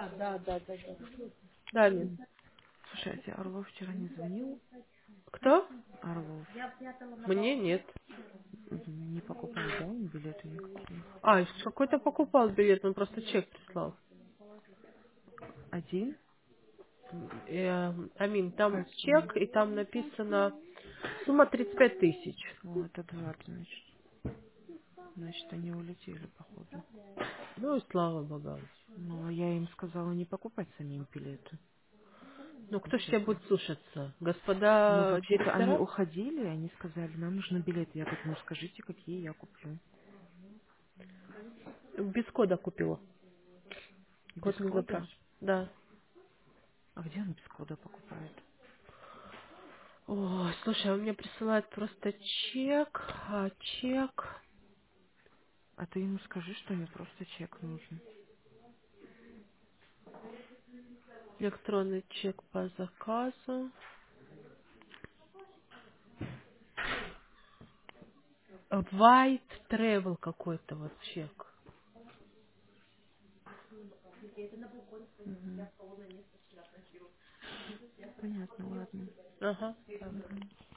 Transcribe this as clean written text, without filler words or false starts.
Да, да, да, да. Да, Мин. Слушай, а тебе Орлов вчера не звонил? Кто? Орлов. Мне нет. Не покупал, да, он билеты никакие? А, какой-то покупал билет, он просто чек прислал. Один? Амин, там Какой? чек, и там написано сумма 35 тысяч. О, это два, значит. Значит, они улетели, походу. Ну и слава богам. Ну, а я им сказала не покупать самим билеты. Ну, кто ж Все. тебя будет слушаться? Ну, Господа вообще-то они директора? уходили, они сказали, нам нужны билеты. Я так, ну, скажите, какие я куплю. Без кода купила. Без Код не кода? запрашивай. Да. А где он без кода покупает? Ой, слушай, он мне присылает просто чек, чек. А ты ему скажи, что мне просто чек нужен. Электронный чек по заказу. White Travel какой-то вот чек. Угу. Понятно, ладно. Ага. Угу.